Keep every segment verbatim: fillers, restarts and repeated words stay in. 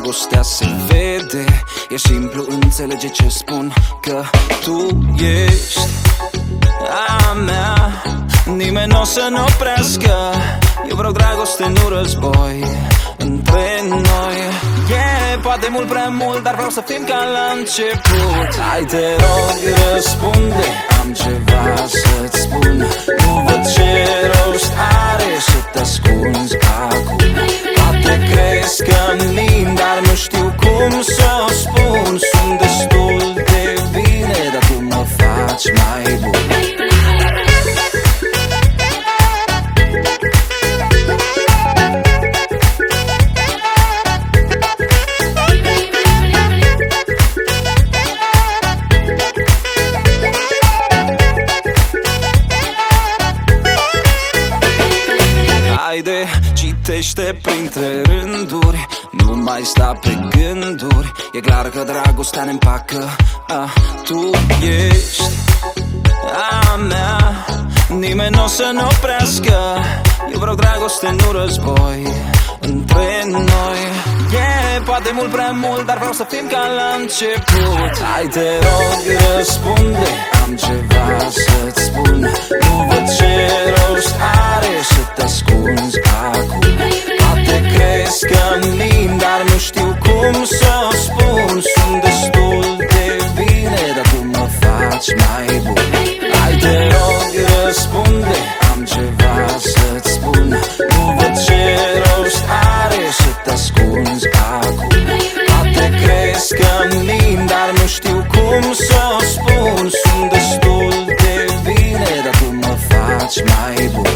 dragostea se vede. E simplu, înțelege ce spun, că tu ești a mea. Nimeni n-o să ne oprească. Eu vreau dragoste, nu război între noi. Yeah, poate mult prea mult, dar vreau să fim ca la început. Hai te rog, răspunde, am ceva să-ți spun. Nu văd ce rost are să te ascunzi acum. Poate crezi că mint, dar nu știu cum să o spun. Sunt destul de bine, dar tu mă faci mai bun. Haide, citește printre rânduri, nu mai sta pe gânduri. E clar că dragostea ne împacă. Ah, tu ești a mea. Nimeni n-o să ne oprească. Eu vreau dragoste, nu război între noi. Yeah, poate mult prea mult, dar vreau să fim ca la început. Hai te rog, răspunde, am ceva să-ți spun. Nu văd ce rost are să te ascunzi acum. Poate crezi că mint, dar nu știu cum să o spun. Sunt destul de bine, dar tu mă faci mai bun. Hai te rog, răspunde, am ceva să-ți spun. Nu văd ce rost are să te ascunzi acum. Poate crezi că mint, dar nu știu cum să o spun. Sunt destul de bine, dar tu mă faci mai bun.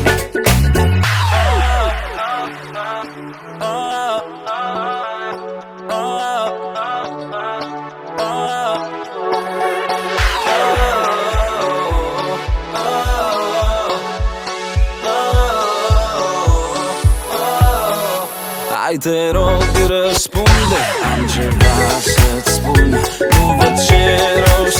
Hai te rog, răspunde, am ceva să-ți spun. Nu văd ce rost